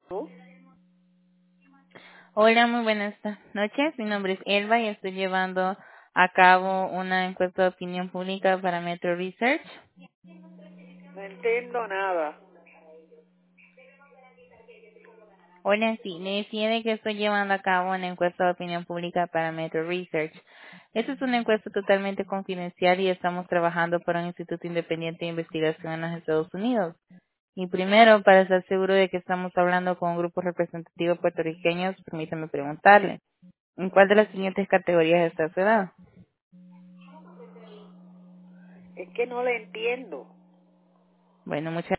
¿No? Hola, muy buenas noches. Mi nombre es Elba y estoy llevando a cabo una encuesta de opinión pública para Metro Research. No entiendo nada. Hola, sí, le decía de que estoy llevando a cabo una encuesta de opinión pública para Metro Research. Esta es una encuesta totalmente confidencial y estamos trabajando para un instituto independiente de investigación en los Estados Unidos. Y primero, para estar seguro de que estamos hablando con un grupo representativo puertorriqueños, permítame preguntarle, ¿en cuál de las siguientes categorías está su edad? Es que no le entiendo. Bueno, muchas